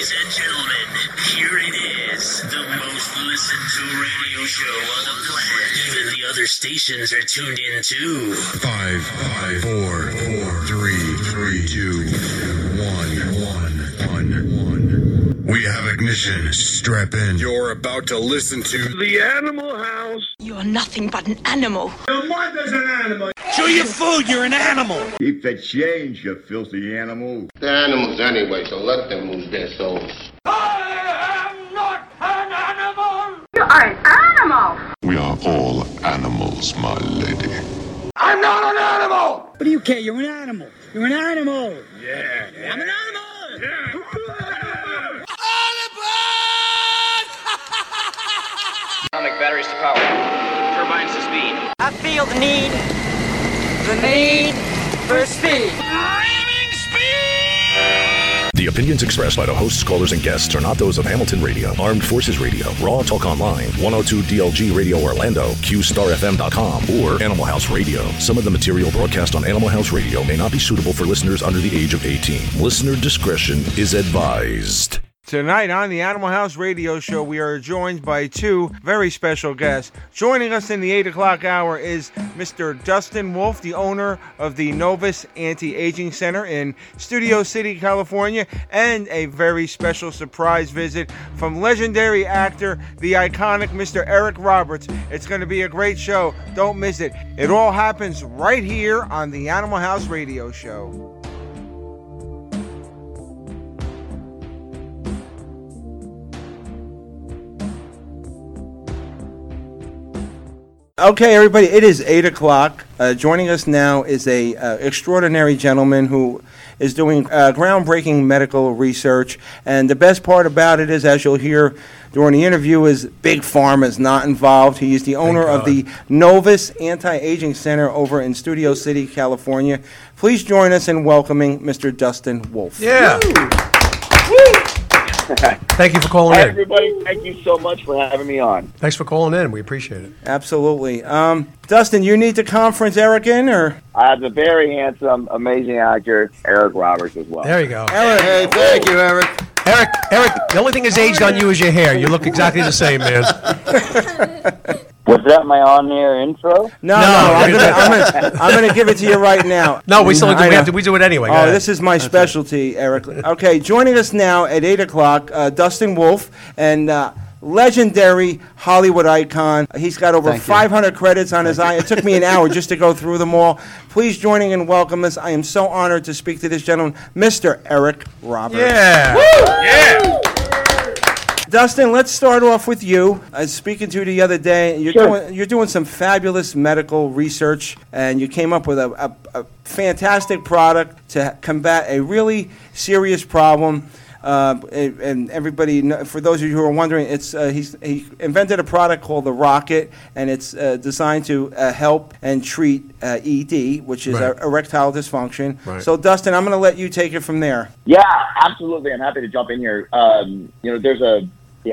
Ladies and gentlemen, here it is, the most listened to radio show on the planet. Even the other stations are tuned in too. 5, 4, 3, 2, 1. We have ignition. Strap in. You're about to listen to The Animal House. You're nothing but an animal. Your mother's an animal. Show your food, you're an animal. Keep the change, you filthy animal. They're animals anyway, so let them move their souls. I am not an animal. You are an animal. We are all animals, my lady. I'm not an animal. What do you care? You're an animal. You're an animal. Yeah. I'm an animal. Yeah. Atomic batteries to power. Turbines to speed. I feel the need for speed. The opinions expressed by the hosts, callers, and guests are not those of Hamilton Radio, Armed Forces Radio, Raw Talk Online, 102 DLG Radio Orlando, QStarFM.com, or Animal House Radio. Some of the material broadcast on Animal House Radio may not be suitable for listeners under the age of 18. Listener discretion is advised. Tonight on the Animal House Radio Show, we are joined by two very special guests. Joining us in the 8 o'clock hour is Mr. Dustin Wolf, the owner of the Novus Anti-Aging Center in Studio City, California, and a very special surprise visit from legendary actor, the iconic Mr. Eric Roberts. It's going to be a great show. Don't miss it. It all happens right here on the Animal House Radio Show. Okay, everybody, it is 8 o'clock. Joining us now is a extraordinary gentleman who is doing groundbreaking medical research. And the best part about it is, as you'll hear during the interview, is Big Pharma is not involved. He is the owner of the Novus Anti-Aging Center over in Studio City, California. Please join us in welcoming Mr. Dustin Wolf. Yeah. Thank you for calling in. Everybody, thank you so much for having me on. Thanks for calling in. We appreciate it. Absolutely. Dustin, you need to conference Eric in, or? I have a very handsome, amazing actor, Eric Roberts, as well. There you go. Eric. Hey, thank you, Eric. Eric, the only thing that's aged on you is your hair. You look exactly the same, man. Was that my on-air intro? No. I'm gonna give it to you right now. No, we still we do it anyway. Oh, this is my specialty, Eric. Okay, joining us now at 8 o'clock, Dustin Wolf, and legendary Hollywood icon. He's got over 500 credits on his eye. It took me an hour just to go through them all. Please joining and welcome us. I am so honored to speak to this gentleman, Mr. Eric Roberts. Yeah. Woo! Yeah. Dustin, let's start off with you. I was speaking to you the other day. You're doing some fabulous medical research, and you came up with a fantastic product to combat a really serious problem. And everybody, for those of you who are wondering, he invented a product called the Rocket, and it's designed to help and treat ED, which is erectile dysfunction. Right. So, Dustin, I'm going to let you take it from there. Yeah, absolutely. I'm happy to jump in here. There's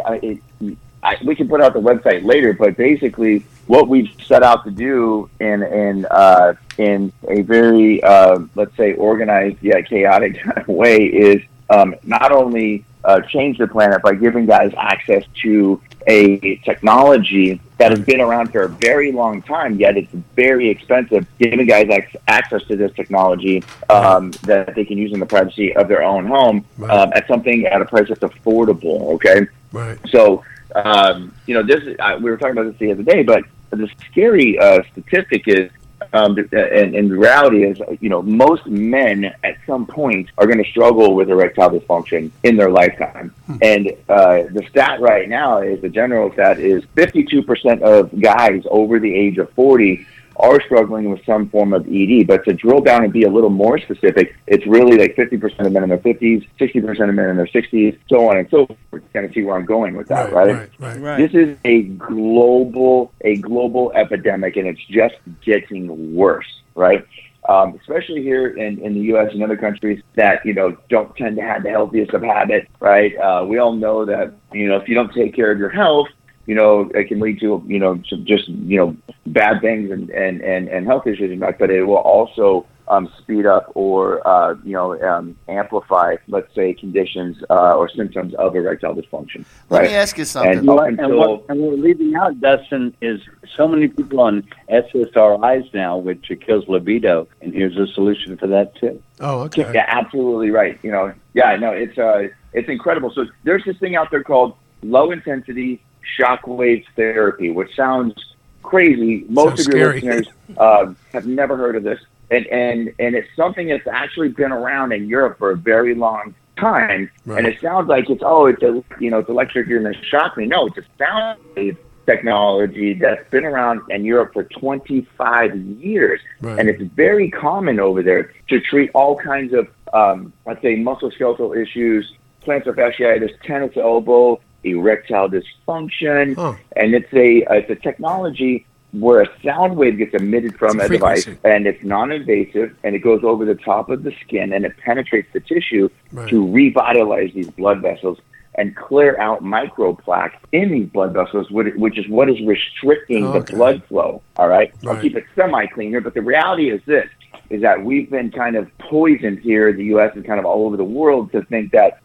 we can put out the website later, but basically, what we've set out to do in a very let's say organized yet chaotic kind of way is not only change the planet by giving guys access to a technology that has been around for a very long time, yet it's very expensive, giving guys access to this technology that they can use in the privacy of their own home at a price that's affordable, okay? Right. So, we were talking about this the other day, but the scary statistic is, and the reality is, most men at some point are going to struggle with erectile dysfunction in their lifetime. And the stat right now is, the general stat is 52% of guys over the age of 40 are struggling with some form of ED. But to drill down and be a little more specific, it's really like 50% of men in their 50s, 60% of men in their 60s, so on and so forth. You kind of see where I'm going with that, right? This is a global epidemic, and it's just getting worse, right? Especially here in the U.S. and other countries that, don't tend to have the healthiest of habits, right? We all know that, if you don't take care of your health, it can lead to, bad things and health issues, but it will also speed up or amplify, let's say, conditions or symptoms of erectile dysfunction. Let right? me ask you something. And what we're leaving out, Dustin, is so many people on SSRIs now, which kills libido, and here's a solution for that too. Oh, okay. Yeah, absolutely right. It's incredible. So there's this thing out there called low intensity shockwave therapy, which sounds crazy. Most of your listeners have never heard of this, and it's something that's actually been around in Europe for a very long time. Right. And it sounds like it's electric, you're going to shock me. No, it's a sound wave technology that's been around in Europe for 25 years. Right. And it's very common over there to treat all kinds of, let's say, musculoskeletal issues, plantar fasciitis, tennis elbow, erectile dysfunction. And it's a technology where a sound wave gets emitted from a device, and it's non-invasive, and it goes over the top of the skin, and it penetrates the tissue to revitalize these blood vessels and clear out microplaque in these blood vessels, which is what is restricting the blood flow. All right? I'll keep it semi-clean here, but the reality is this, is that we've been kind of poisoned here in the U.S. and kind of all over the world to think that,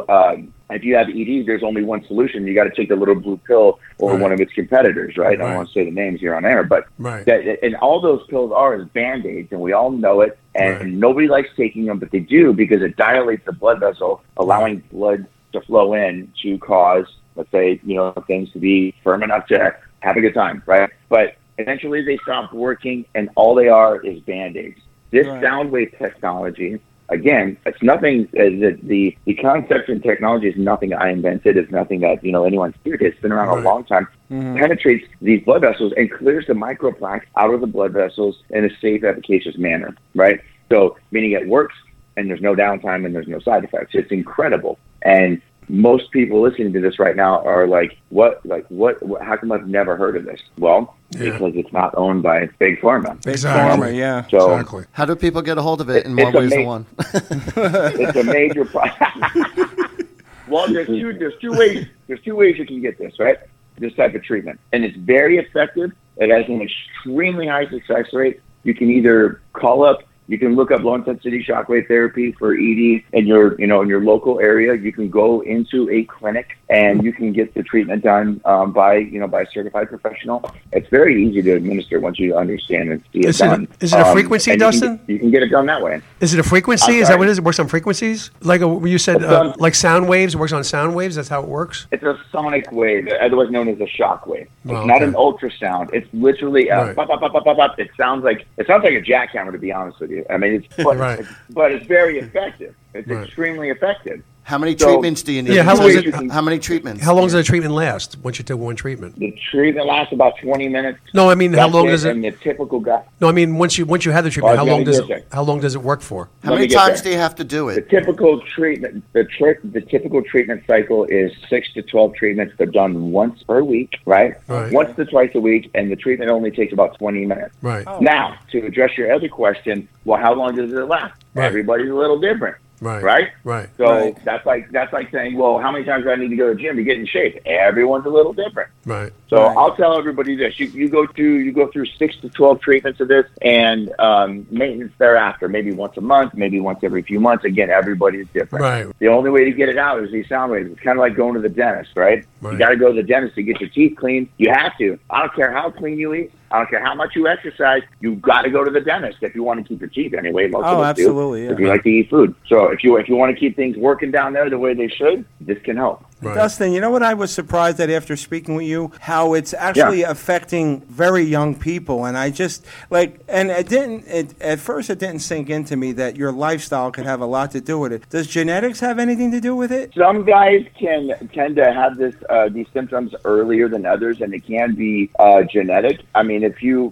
if you have ED, there's only one solution. You got to take the little blue pill or one of its competitors, right? I don't want to say the names here on air, but and all those pills are is Band-Aids, and we all know it, and nobody likes taking them, but they do because it dilates the blood vessel, allowing blood to flow in to cause, let's say, things to be firm enough to have a good time, right? But eventually they stop working, and all they are is Band-Aids. This sound wave technology, again, it's nothing. The concept and technology is nothing I invented. It's nothing that anyone's figured. It's been around a long time. Penetrates these blood vessels and clears the microplaque out of the blood vessels in a safe, efficacious manner. Right. So, meaning it works, and there's no downtime, and there's no side effects. It's incredible. And most people listening to this right now are like, what, how come I've never heard of this? Well, because it's not owned by Big Pharma. Big Pharma, yeah. So, exactly. How do people get a hold of it in more ways than one? It's a major problem. Well, there's two ways you can get this, right? This type of treatment. And it's very effective. It has an extremely high success rate. You can either call up, you can look up low intensity shockwave therapy for ED in your local area. You can go into a clinic and you can get the treatment done by a certified professional. It's very easy to administer once you understand and see it done. Is it a frequency, Dustin? You can get it done that way. Is it a frequency? Is that what it is? It works on frequencies? Like you said, like sound waves? It works on sound waves? That's how it works? It's a sonic wave, otherwise known as a shock wave. It's not an ultrasound. It's literally bop, bop, bop, bop, bop. It sounds like a jackhammer, to be honest with you. I mean, but it's very effective. It's extremely effective. How many treatments do you need? Yeah, how many treatments? How long does the treatment last once you take one treatment? The treatment lasts about 20 minutes. No, I mean, how long does it? And the typical guy. No, I mean, once you have the treatment, how long does it work for? How many times do you have to do it? The typical treatment, the typical treatment cycle is 6 to 12 treatments. They're done once per week, right? Once to twice a week, and the treatment only takes about 20 minutes. Right. Now, to address your other question, well, how long does it last? Everybody's a little different. Right. So that's like saying, well, how many times do I need to go to the gym to get in shape? Everyone's a little different. Right. So I'll tell everybody this: you go through 6 to 12 treatments of this, and maintenance thereafter, maybe once a month, maybe once every few months. Again, everybody's different. Right. The only way to get it out is these sound waves. It's kind of like going to the dentist, right? You got to go to the dentist to get your teeth cleaned. You have to. I don't care how clean you eat. I don't care how much you exercise. You've got to go to the dentist if you want to keep your teeth anyway. Most of us absolutely. Do, if you like to eat food. So if you want to keep things working down there the way they should, this can help. Dustin, you know what I was surprised at after speaking with you? How it's actually affecting very young people. And I just, at first it didn't sink into me that your lifestyle could have a lot to do with it. Does genetics have anything to do with it? Some guys can tend to have these symptoms earlier than others, and it can be genetic. I mean, if you're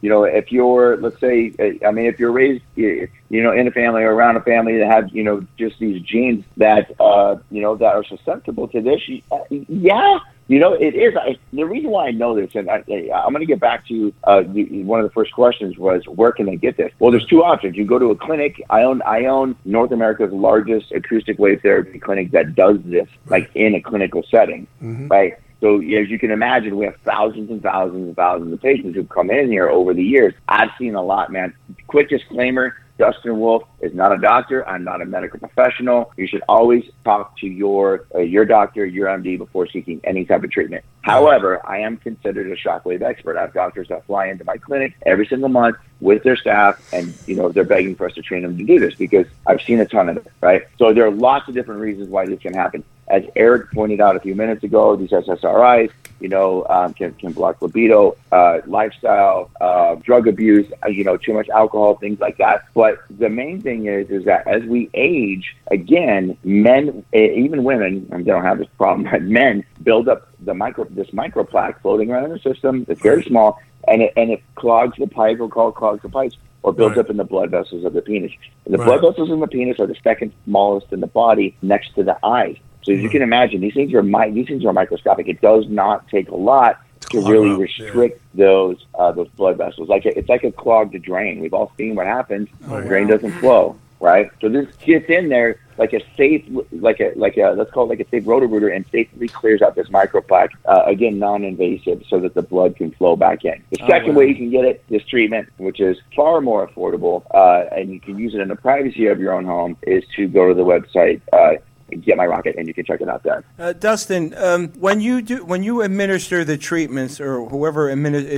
raised, in a family or around a family that have, just these genes that, that are susceptible to this, it is. The reason why I know this, and I'm going to get back to one of the first questions was, where can they get this? Well, there's two options. You go to a clinic. I own North America's largest acoustic wave therapy clinic that does this, like in a clinical setting, right? So as you can imagine, we have thousands and thousands and thousands of patients who've come in here over the years. I've seen a lot, man. Quick disclaimer, Dustin Wolf is not a doctor. I'm not a medical professional. You should always talk to your doctor, your MD, before seeking any type of treatment. However, I am considered a shockwave expert. I have doctors that fly into my clinic every single month with their staff, and they're begging for us to train them to do this because I've seen a ton of it, right? So there are lots of different reasons why this can happen. As Eric pointed out a few minutes ago, these SSRIs, can block libido, lifestyle, drug abuse, too much alcohol, things like that. But the main thing is that as we age, again, men, even women, and they don't have this problem, but men build up this microplaque floating around in the system. It's very small, and it clogs the pipe, or clogs the pipes, or builds up in the blood vessels of the penis. And the blood vessels in the penis are the second smallest in the body, next to the eyes. So as you can imagine, these things are microscopic. It does not take a lot to really restrict those blood vessels. It's like a clogged drain. We've all seen what happens when the drain doesn't flow, right? So this gets in there like a safe, let's call it like a safe Roto-Rooter, and safely clears out this microplaque, again, non-invasive, so that the blood can flow back in. The second way you can get it, this treatment, which is far more affordable, and you can use it in the privacy of your own home, is to go to the website, Get My Rocket, and you can check it out there. Dustin, when you administer the treatments, or whoever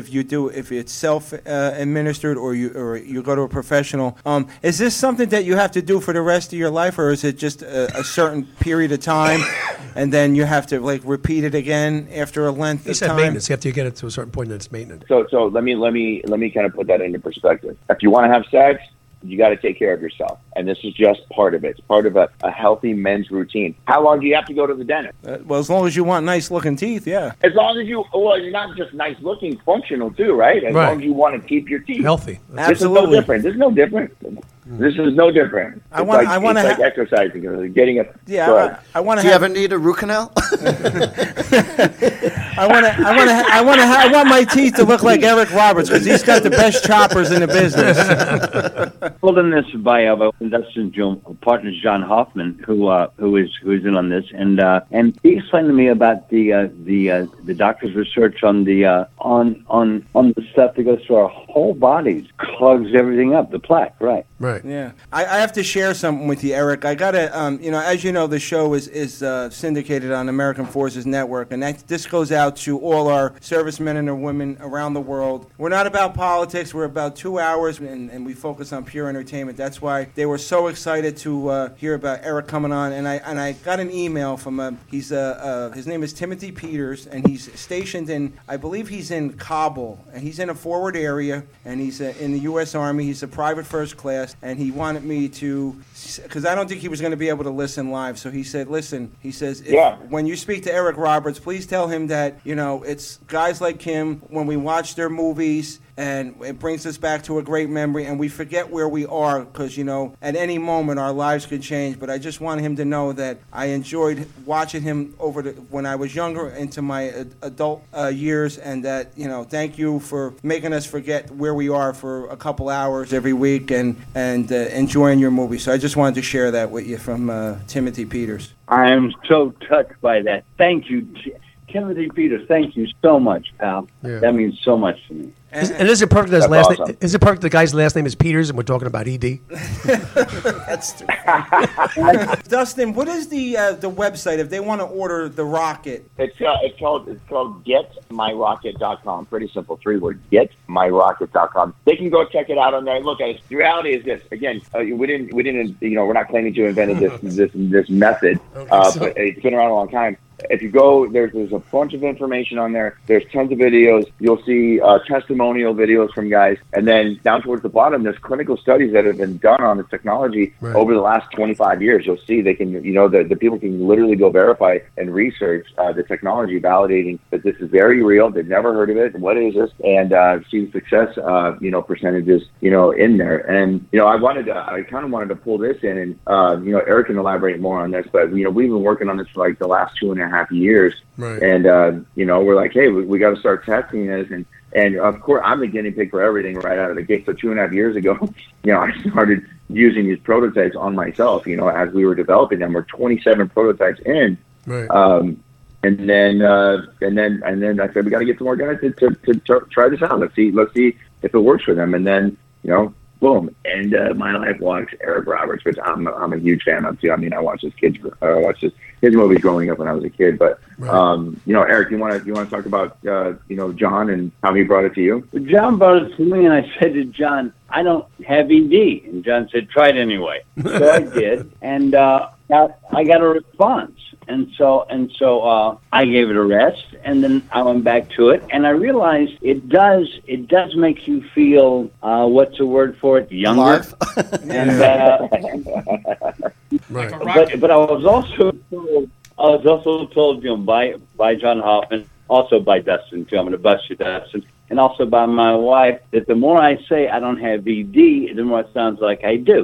if it's self administered or you go to a professional, is this something that you have to do for the rest of your life, or is it just a certain period of time, and then you have to repeat it again after a length of time? Maintenance. You have to get it to a certain point, and it's maintenance. So let me kind of put that into perspective. If you want to have sex, you got to take care of yourself. And this is just part of it. It's part of a healthy men's routine. How long do you have to go to the dentist? Well, as long as you want nice-looking teeth, yeah. As long as you're not just nice-looking, functional too, right? As long as you want to keep your teeth healthy. Absolutely. This is no different. This is no different. I want to like exercising, getting it. Yeah, I want to. Do you ever need a root canal? I want my teeth to look like Eric Roberts, because he's got the best choppers in the business. Pulled in this by Dustin's partner John Hoffman, who is in on this, and he explained to me about the doctor's research on the stuff that goes through our whole bodies, clogs everything up, the plaque, right? Right. Yeah. I have to share something with you, Eric. I got to, as you know, the show is syndicated on American Forces Network, and this goes out to all our servicemen and women around the world. We're not about politics. We're about 2 hours, and we focus on pure entertainment. That's why they were so excited to hear about Eric coming on. And I got an email from his name is Timothy Peters, and he's stationed I believe he's in Kabul, and he's in a forward area, and he's in the U.S. Army. He's a private first class. And he wanted me to, because I don't think he was going to be able to listen live. So he said, listen, he says, when you speak to Eric Roberts, please tell him that, it's guys like him, when we watch their movies, and it brings us back to a great memory, and we forget where we are, because, at any moment our lives could change. But I just want him to know that I enjoyed watching him when I was younger into my adult years, and that, thank you for making us forget where we are for a couple hours every week, and enjoying your movie. So I just wanted to share that with you from Timothy Peters. I am so touched by that. Thank you, Timothy Peters. Thank you so much, pal. Yeah. That means so much to me. And is it perfect that his last name? Is it perfect the guy's last name is Peters, and we're talking about ED? That's true. Dustin, what is the website if they want to order the rocket? It's called GetMyRocket.com. Pretty simple, 3-word. GetMyRocket.com. They can go check it out on there. Look, the reality is this. Again, we didn't. We're not claiming to have invented this method, but it's been around a long time. If you go, there's a bunch of information on there. There's tons of videos. You'll see testimonial videos from guys. And then down towards the bottom, there's clinical studies that have been done on this technology over the last 25 years. You'll see they can, the people can literally go verify and research the technology, validating that this is very real. They've never heard of it. What is this? And see the success, percentages, in there. And, I kind of wanted to pull this in, and, Eric can elaborate more on this, but, we've been working on this for like the last 2.5 years. Right. And, we're like, hey, we got to start testing this. And of course, I'm the guinea pig for everything right out of the gate. So 2.5 years ago, I started using these prototypes on myself, as we were developing them. We're 27 prototypes in. Right. And then I said, we got to get some more guys to try this out. Let's see if it works for them. And then, boom, and My Life Walks, Eric Roberts, which I'm a huge fan of too. I mean, I watched his movies growing up when I was a kid. But Eric, you want to talk about John and how he brought it to you? John brought it to me, and I said to John, I don't have ED, and John said, try it anyway. So I did, and I got a response. And so I gave it a rest, and then I went back to it, and I realized it does make you feel what's the word for it, younger. And right. But I was also told by John Hoffman, also by Dustin too. I'm going to bust you, Dustin. And also by my wife, that the more I say I don't have ED, the more it sounds like I do.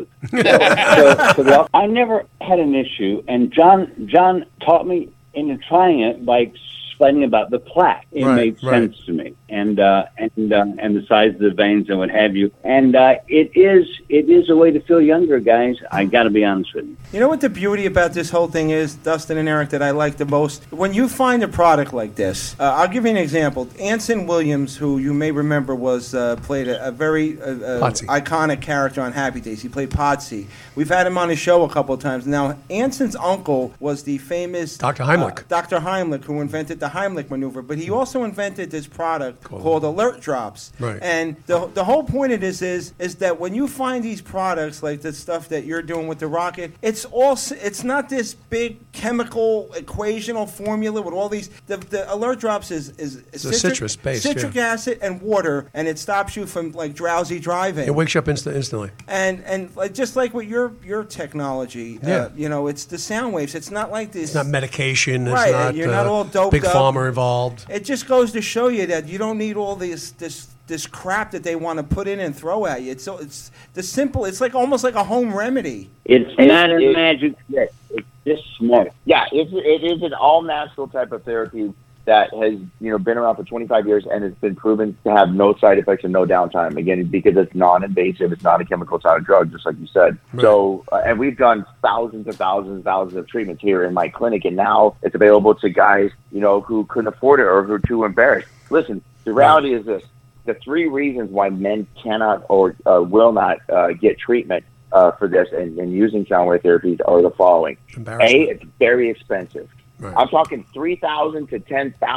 So I never had an issue, and John taught me into trying it by explaining about the plaque. It made sense to me, and the size of the veins and what have you. And it is a way to feel younger, guys. I got to be honest with you. You know what the beauty about this whole thing is, Dustin and Eric, that I like the most? When you find a product like this, I'll give you an example. Anson Williams, who you may remember played a very iconic character on Happy Days. He played Potsy. We've had him on his show a couple of times. Now, Anson's uncle was the famous Dr. Heimlich. Dr. Heimlich, who invented the Heimlich maneuver, but he also invented this product called Alert Drops. Right. And the whole point of this is that when you find these products like the stuff that you're doing with the rocket, it's not this big chemical equational formula with all these. The Alert Drops is citrus based, citric acid and water, and it stops you from like drowsy driving. It wakes you up instantly. And just like with your technology, it's the sound waves. It's not like this. It's not medication. Right. It's not, you're not all doped big up. pharma involved. It just goes to show you that you don't need all this crap that they want to put in and throw at you. It's the simple. It's like almost like a home remedy. It's not a magic trick. It's just smart. Yeah, it is an all natural type of therapy that has been around for 25 years and it's been proven to have no side effects and no downtime. Again, because it's non-invasive, it's not a chemical, it's not a drug, just like you said. Right. So, and we've done thousands of treatments here in my clinic, and now it's available to guys who couldn't afford it or who are too embarrassed. Listen, the reality is this: the 3 reasons why men cannot or will not get treatment for this and using sound wave therapies are the following. A, it's very expensive. Right. I'm talking $3,000 to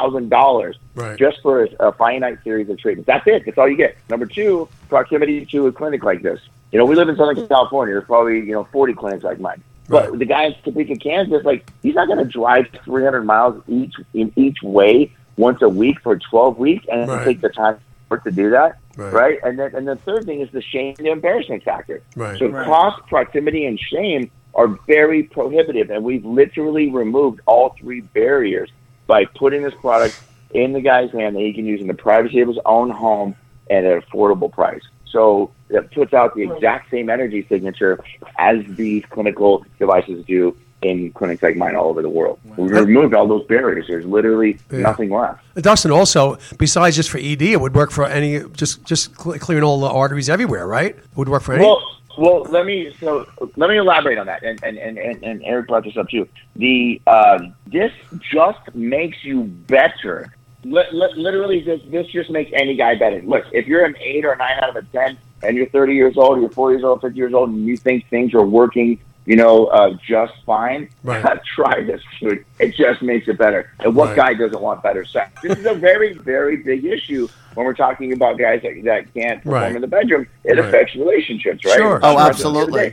$10,000 just for a finite series of treatments. That's it. That's all you get. Number 2, proximity to a clinic like this. We live in Southern California. There's probably 40 clinics like mine. Right. But the guy in Topeka, Kansas, he's not going to drive 300 miles each way once a week for 12 weeks and take the time to do that. Right. And then the third thing is the shame and the embarrassment factor. Right. So cost, proximity, and shame are very prohibitive, and we've literally removed all 3 barriers by putting this product in the guy's hand that he can use in the privacy of his own home at an affordable price. So it puts out the exact same energy signature as these clinical devices do in clinics like mine all over the world. We removed all those barriers. There's literally nothing left. Dustin, also, besides just for ED, it would work for any, just clearing all the arteries everywhere, right? It would work for any? Well, let me elaborate on that, and Eric brought this up too. This just makes you better. Literally, this just makes any guy better. Look, if you're an 8 or 9 out of a 10, and you're 30 years old, or you're 40 years old, 50 years old, and you think things are working, just fine, try this food. It just makes it better. And what guy doesn't want better sex? This is a very, very big issue when we're talking about guys that can't perform in the bedroom. It affects relationships, right? Sure. Oh, absolutely.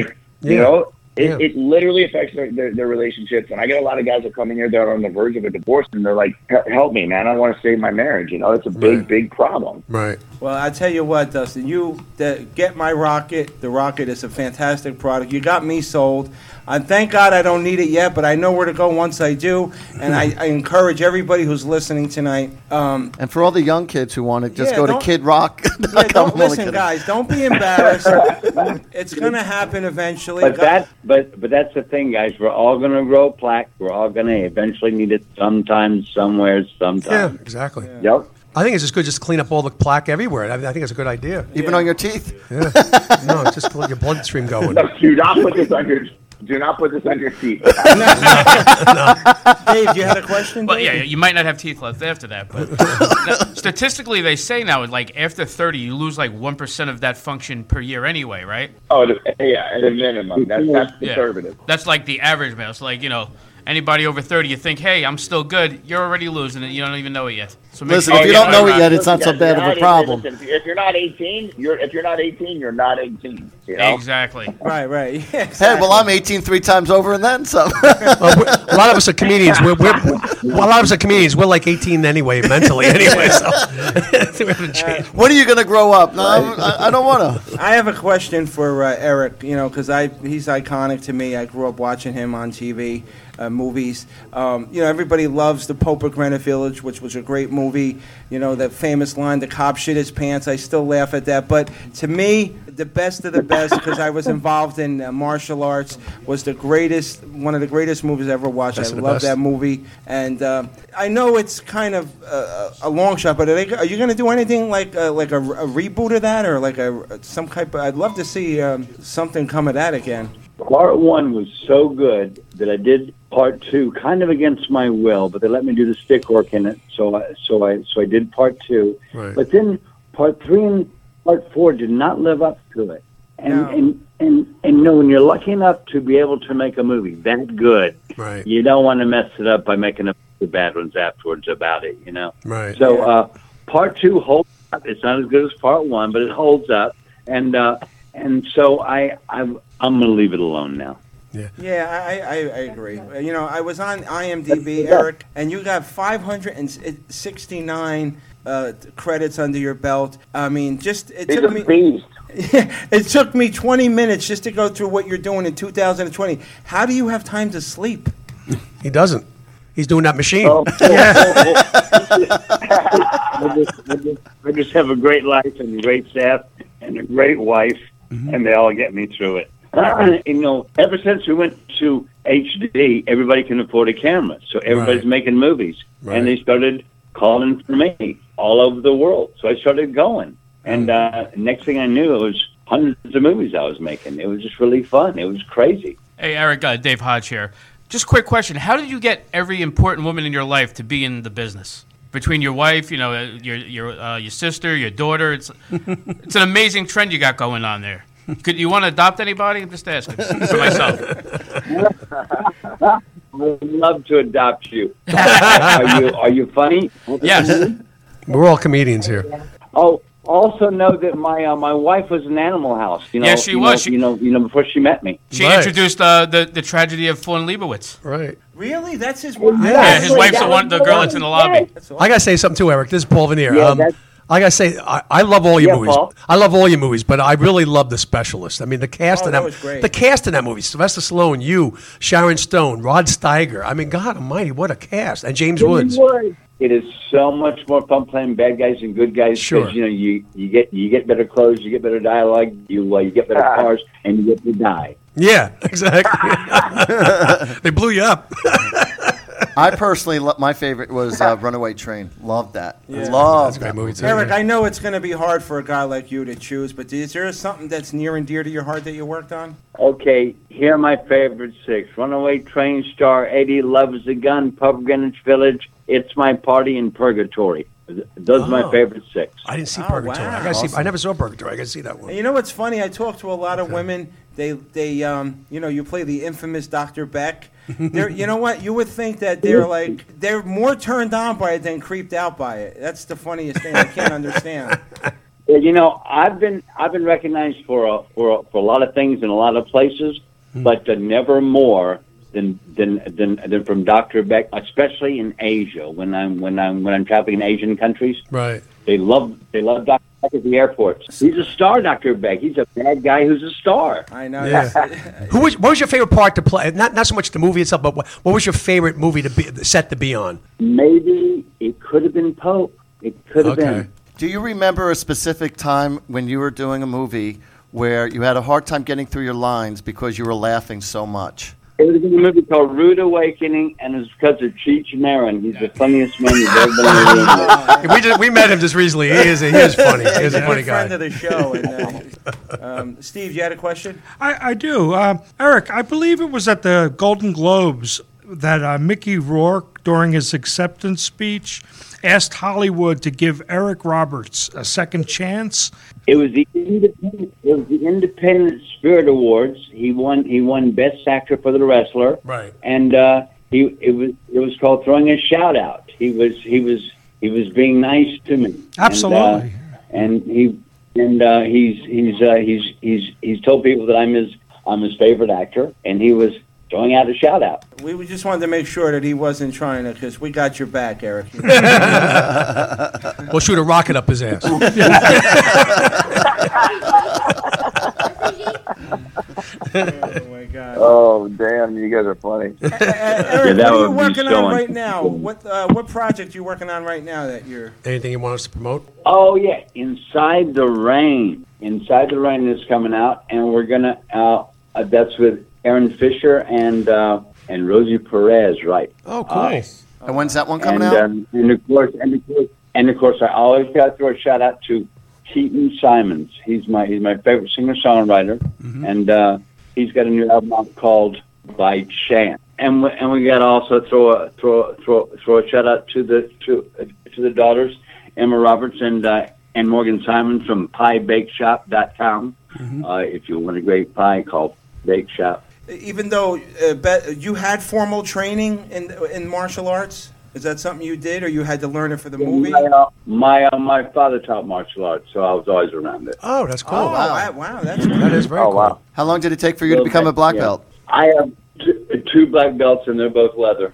It literally affects their relationships. And I get a lot of guys that come in here that are on the verge of a divorce, and they're like, help me, man. I want to save my marriage. It's a big, big problem. Right. Well, I tell you what, Dustin, get my Rocket. The Rocket is a fantastic product. You got me sold. Thank God I don't need it yet, but I know where to go once I do. And I encourage everybody who's listening tonight. And for all the young kids who want it, just go to Kid Rock. Listen, guys, don't be embarrassed. It's going to happen eventually. But that's the thing, guys. We're all going to grow plaque. We're all going to eventually need it sometime, somewhere, sometime. Yeah, exactly. Yeah. Yep. I think it's just good just to clean up all the plaque everywhere. I think it's a good idea. Even on your teeth? Yeah. No, just let your bloodstream going. Dude, I'll put this on your Do not put this on your teeth. Dave, you had a question? Well, Dave? yeah, you might not have teeth left after that, but statistically, they say now, like after 30, you lose like 1% of that function per year anyway, right? Oh, yeah, at a minimum. That's conservative. That's like the average male. It's like, anybody over 30, you think, hey, I'm still good. You're already losing it. You don't even know it yet. So listen, if you don't know it yet, it's not so bad of a problem. Listen, if you're not 18, you're not 18. You know? Exactly. Right. Yeah, exactly. Hey, well, I'm 18 3 times over and then some. A lot of us are comedians. We're like 18 anyway, mentally anyway. So we haven't changed. When are you going to grow up? No, I don't want to. I have a question for Eric, because he's iconic to me. I grew up watching him on TV. Movies. Everybody loves The Pope of Greenwich Village, which was a great movie. That famous line, "The cop shit his pants." I still laugh at that. But to me, the best of the best, because I was involved in martial arts, was one of the greatest movies I ever watched. I love that movie. And I know it's kind of a long shot, but are you going to do anything like a reboot of that, or like some type of? I'd love to see something come of that again. Part 1 was so good that I did Part 2 kind of against my will, but they let me do the stick work in it, so I did Part 2. Right. But then Part 3 and Part 4 did not live up to it. And when you're lucky enough to be able to make a movie that good, right, you don't want to mess it up by making the bad ones afterwards about it, Right. So Part 2 holds up. It's not as good as Part 1, but it holds up. And so I'm going to leave it alone now. Yeah, I agree. I was on IMDb, Eric, and you got 569 credits under your belt. I mean, it took me 20 minutes just to go through what you're doing in 2020. How do you have time to sleep? He doesn't. He's doing that machine. I just have a great life and a great staff and a great wife, and they all get me through it. Ever since we went to HD, everybody can afford a camera, so everybody's making movies, and they started calling for me all over the world. So I started going, and next thing I knew, it was hundreds of movies I was making. It was just really fun. It was crazy. Hey, Eric, Dave Hodge here. Just quick question: how did you get every important woman in your life to be in the business? Between your wife, your sister, your daughter, it's an amazing trend you got going on there. Could you want to adopt anybody? I'm just asking for myself. I would love to adopt you. Are you funny? Yes. We're all comedians here. Oh, also know that my wife was an Animal House. Yes, she was. Before she met me. She introduced the tragedy of Fawn Leibowitz. Right. Really? That's his wife? Yeah, his wife's the girl that's in the lobby. I gotta say something too, Eric. This is Paul Veneer. I gotta say, I love all your movies. Paul. I love all your movies, but I really love The Specialist. I mean, the cast in that was great. The cast in that movie: Sylvester Stallone, you, Sharon Stone, Rod Steiger. I mean, God Almighty, what a cast! And James Woods. It is so much more fun playing bad guys and good guys. Sure. You get better clothes, you get better dialogue, you get better cars, and you get to die. Yeah, exactly. They blew you up. I personally, my favorite was Runaway Train. Loved that. Yeah. Loved That's a great that movie too. Eric, I know it's going to be hard for a guy like you to choose, but is there something that's near and dear to your heart that you worked on? Okay, here are my favorite 6. Runaway Train, Star 80, Love's the Gun, Pub Greenwich Village, It's My Party, and Purgatory. Those are my favorite 6. I didn't see Purgatory. Wow. I never saw Purgatory. I got to see that one. And you know what's funny? I talk to a lot of women. They you play the infamous Dr. Beck. You know what? You would think that they're more turned on by it than creeped out by it. That's the funniest thing. I can't understand. I've been recognized for a lot of things in a lot of places, but never more than from Dr. Beck, especially in Asia. When I'm traveling in Asian countries, right? They love Dr. Beck at the airports. He's a star, Dr. Beck. He's a bad guy who's a star. I know. Yeah. What was your favorite part to play? Not so much the movie itself, but what was your favorite movie set to be on? Maybe it could have been Pope. It could have been. Do you remember a specific time when you were doing a movie where you had a hard time getting through your lines because you were laughing so much? It was in a movie called Rude Awakening, and it's because of Cheech Marin. He's the funniest man you've ever been in the room. We met him just recently. He is funny. He is a funny guy. Friend of the show. And, Steve, you had a question? I do. Eric, I believe it was at the Golden Globes that Mickey Rourke, during his acceptance speech, asked Hollywood to give Eric Roberts a second chance. It was the Independent Spirit Awards. He won Best Actor for The Wrestler. Right. And it was called Throwing a Shout Out. He was being nice to me. Absolutely. And he's told people that I'm his favorite actor, and he was throwing out a shout out. We just wanted to make sure that he wasn't trying to, because we got your back, Eric. We'll shoot a rocket up his ass. Oh my God! Oh damn! You guys are funny. Eric, what are you working on right now? What project are you working on right now that you're? Anything you want us to promote? Oh yeah, Inside the Rain. Inside the Rain is coming out, and we're gonna. That's with Aaron Fisher and Rosie Perez, right? Oh, cool. And when's that one coming out? And of course, I always got to throw a shout out to Keaton Simons. He's my favorite singer-songwriter, and he's got a new album out called By Chance. And we got to also throw a shout out to the daughters, Emma Roberts and Morgan Simon from PieBakeShop.com. If you want a great pie, call Bake Shop. Even though you had formal training in martial arts, is that something you did, or you had to learn it for the movie? My father taught martial arts, so I was always around it. Oh, that's cool. Oh, wow, that's cool. That is very cool. Wow. How long did it take for you to become a black belt? I have two black belts, and they're both leather.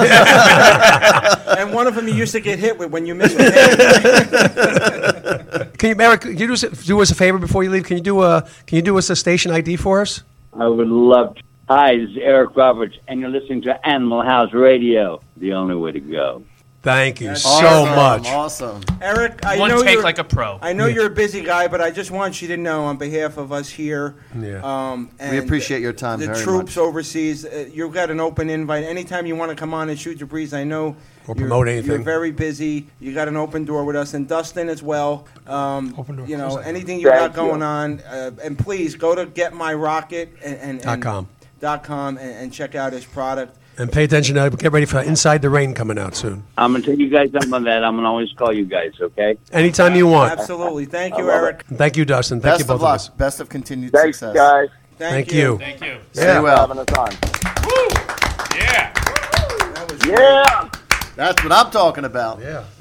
And one of them you used to get hit with when you missed with hand. Can you, Eric, do us a favor before you leave? Can you do us a station ID for us? I would love to. Hi, this is Eric Roberts, and you're listening to Animal House Radio, the only way to go. Thank you so much. Awesome. Eric, One take like a pro. I know you're a busy guy, but I just want you to know on behalf of us here, and we appreciate your time very much. The troops overseas, you've got an open invite. Anytime you want to come on and shoot your breeze, I know or promote anything. You're very busy. You got an open door with us, and Dustin as well. Open door. You know, anything you got going on, and please go to GetMyRocket and .com and check out his product. And pay attention to get ready for Inside the Rain coming out soon. I'm going to take you guys up on that. I'm going to always call you guys, okay? Anytime you want. Absolutely. Thank you, Eric. Thank you, Dustin. Thank you both of us. Best of continued Thanks, success. guys. Thank you. Thank you. Stay well. Having us on. Woo! Yeah. That was Yeah. That's what I'm talking about. Yeah.